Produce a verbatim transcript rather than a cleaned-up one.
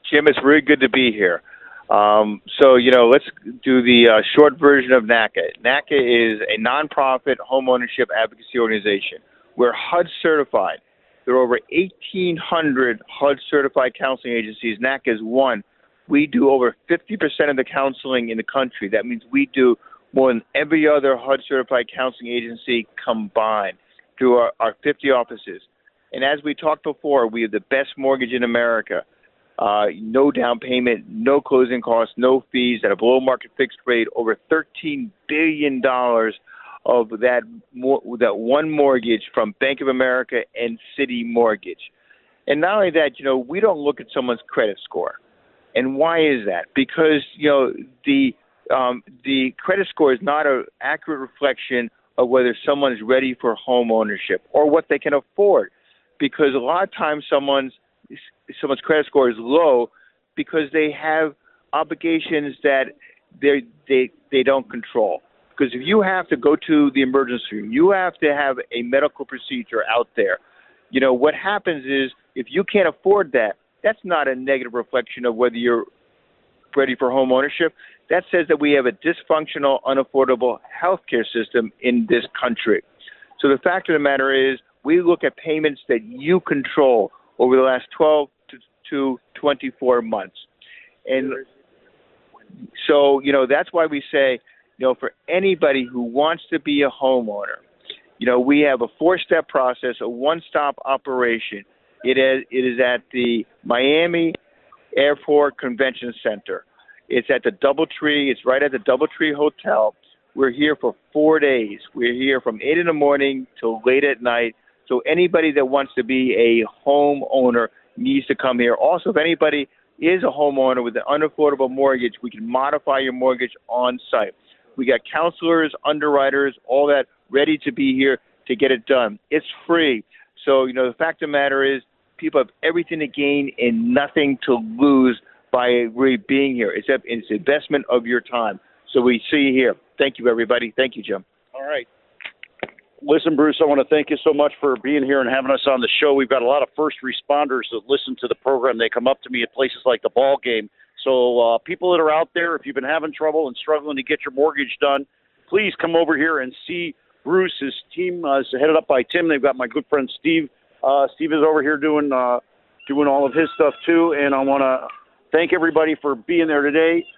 Jim, it's really good to be here. Um, so, you know, let's do the uh, short version of NACA. NACA is a nonprofit homeownership advocacy organization. We're H U D certified. There are over eighteen hundred H U D certified counseling agencies. NACA is one. We do over fifty percent of the counseling in the country. That means we do more than every other H U D certified counseling agency combined through our, our fifty offices. And as we talked before, we have the best mortgage in America. Uh, no down payment, no closing costs, no fees at a below market fixed rate, over thirteen billion dollars of that mor- that one mortgage from Bank of America and Citi Mortgage. And not only that, you know, we don't look at someone's credit score. And why is that? Because, you know, the um, the credit score is not an accurate reflection of whether someone is ready for home ownership or what they can afford. Because a lot of times someone's someone's credit score is low because they have obligations that they they they don't control. Because if you have to go to the emergency room, you have to have a medical procedure out there. You know, what happens is if you can't afford that, that's not a negative reflection of whether you're ready for home ownership. That says that we have a dysfunctional, unaffordable healthcare system in this country. So the fact of the matter is we look at payments that you control over the last twelve to twenty-four months. And so, you know, that's why we say, you know, for anybody who wants to be a homeowner, you know, we have a four-step process, a one-stop operation. It is, it is at the Miami Airport Convention Center. It's at the DoubleTree. It's right at the DoubleTree Hotel. We're here for four days. We're here from eight in the morning till late at night. So anybody that wants to be a homeowner needs to come here. Also, if anybody is a homeowner with an unaffordable mortgage, we can modify your mortgage on site. We got counselors, underwriters, all that ready to be here to get it done. It's free. So, you know, the fact of the matter is people have everything to gain and nothing to lose by really being here. It's, a, it's an investment of your time. So we see you here. Thank you, everybody. Thank you, Jim. All right. Listen, Bruce, I want to thank you so much for being here and having us on the show. We've got a lot of first responders that listen to the program. They come up to me at places like the ball game. So uh, people that are out there, if you've been having trouble and struggling to get your mortgage done, please come over here and see Bruce. His team uh, is headed up by Tim. They've got my good friend Steve. Uh, Steve is over here doing uh, doing all of his stuff too. And I want to thank everybody for being there today.